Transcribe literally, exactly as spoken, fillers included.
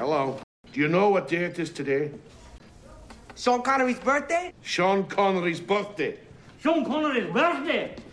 Hello. Do you know what day it is today? Sean Connery's birthday? Sean Connery's birthday. Sean Connery's birthday?